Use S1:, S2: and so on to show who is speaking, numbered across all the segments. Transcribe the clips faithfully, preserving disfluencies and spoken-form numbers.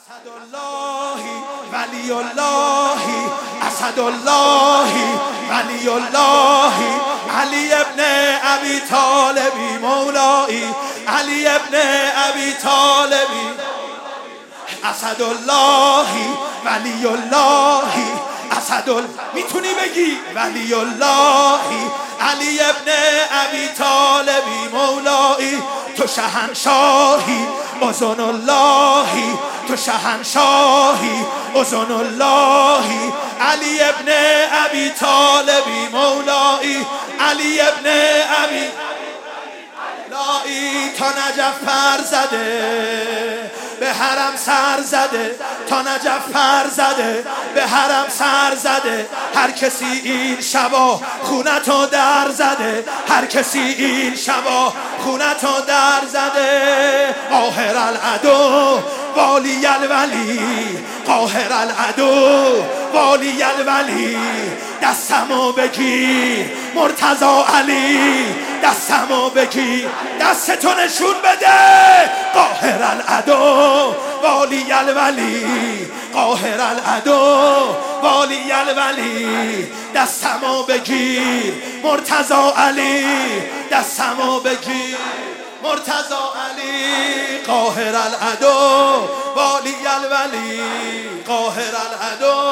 S1: اسد الله ولی الله، اسد الله ولی الله، علی ابن ابی طالبی مولایی، علی ابن ابی طالبی، اسد الله ولی الله، اسد ال... میتونی بگی ولی الله، علی ابن ابی طالبی مولایی، تو شهنشاهی اذن اللهی، تو شهنشاهی اذن اللهی، علی ابن ابی طالبی مولایی، علی ابن ابی لایی، تا نجف پر زده به حرم سر زده، تا نجف پر زده به حرم سر زده، هر کسی این شبا خونتو در زده، هر کسی این شبا خونتو در زده، قاهر العدو والی الولی، قاهر العدو والی الولی، دستمو بگیر مرتضی علی، دستمو بگیر، دستتو نشون بده، قاهر العدو والی الولی، قاهر العدو والی الولی، دستمو بگیر مرتضی علی، دستمو بگیر مرتضی علی، قاهر العدو والی الولی، قاهر العدو،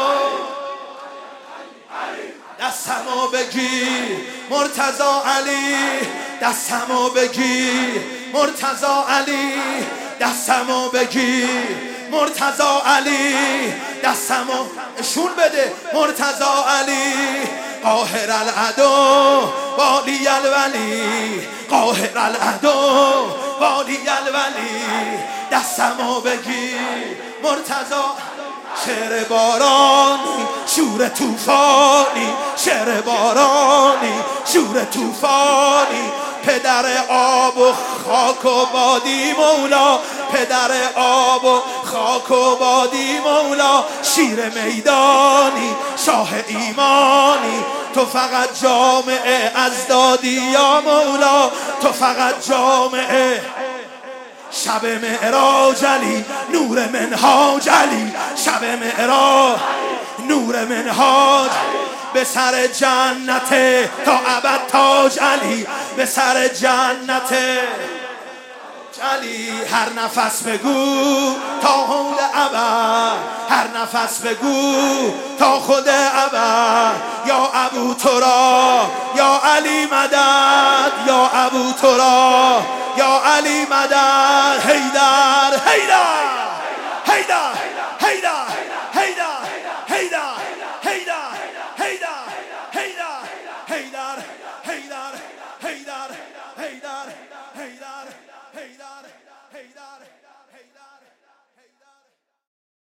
S1: دستمو بگیر مرتضی علی، دستمو بگیر مرتضی علی، دستمو بگیر مرتضی علی، دستمو نشون بده مرتضی علی، قاهر العدو والی الولی، قاهر العدو والی الولی، دستمو بگیر مرتضی، شعر بارانی شور توفانی، شعر بارانی شور توفانی، پدر آب و خاک و بادی مولا، پدر آب و خاک و بادی مولا، شیر میدانی شاه ایمانی، تو فقط جامعه از دادی یا مولا، تو فقط جامعه، شب معراج علی نور منهاج علی، شب معراج نور منهاج، به سر جنت تا ابد تاج علی، به سر جنت علی، هر نفس بگو تا حول ابد، هر نفس بگو تا خود ابد، یا ابو تراب یا علی مدد، یا ابو تراب یا علی مدد، حیدر حیدر حیدر حیدر حیدر حیدر حیدر حیدر حیدر حیدر حیدر حیدر حیدر حیدر حیدر حیدر